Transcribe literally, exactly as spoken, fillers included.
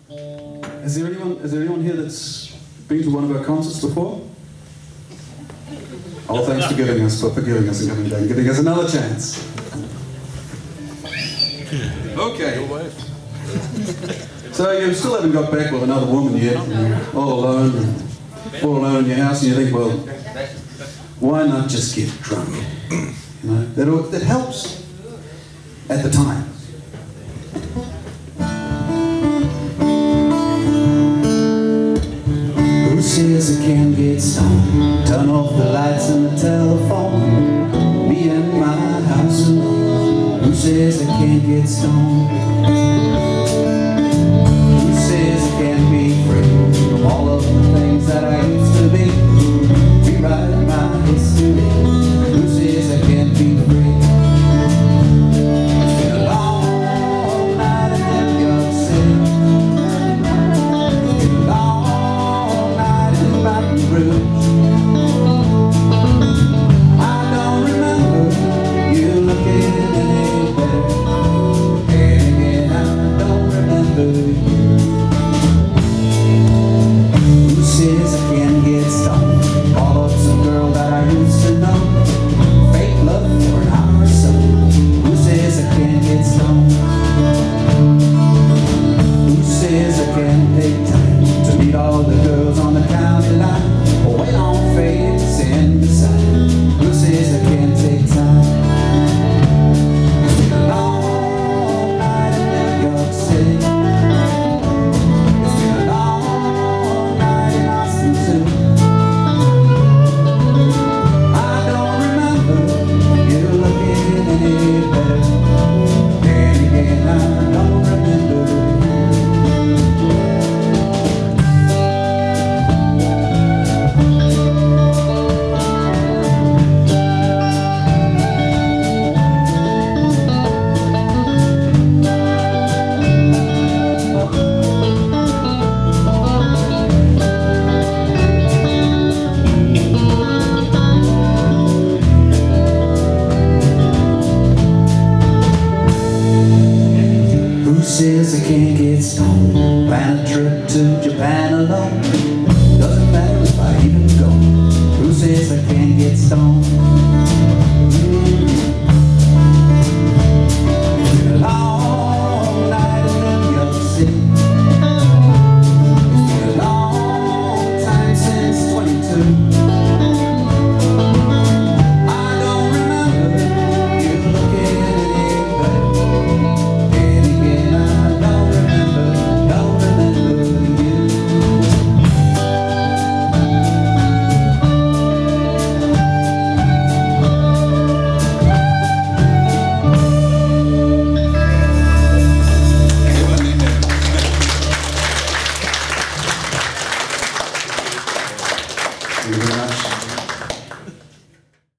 Is there anyone, is there anyone here that's been to one of our concerts before? Oh, thanks for giving us, for forgiving us and coming back and giving us another chance. Okay. So you still haven't got back with another woman yet, and you're all alone, and all alone in your house, and you think, well, why not just get drunk? You know, that, that helps at the time. Who says I can't get stoned? Turn off the lights and the telephone. Me and my house alone. Who says I can't get stoned? Who says I can't be free from all of the things that I used to be? Rewrite my history. Who says I can't be free? It's been a long night in New York City. It's been a long night in Baton Rouge. I don't remember you looking any better. And again, I don't remember you. Who says I can't get stoned? All of some girl that I used to know. Fake love for an hour or so. Who says I can't get stoned? Who says I can't take time to meet all the girls on the county line? Or wait on fate to send the sign. Who says I can't take time? It's been a long night in New York City. It's been a long night in Austin too. I don't remember you looking any better. And again, I don't remember you. Who says I can't get stoned? Plan a trip to Japan alone. Doesn't matter if I even go. Who says I can't get stoned?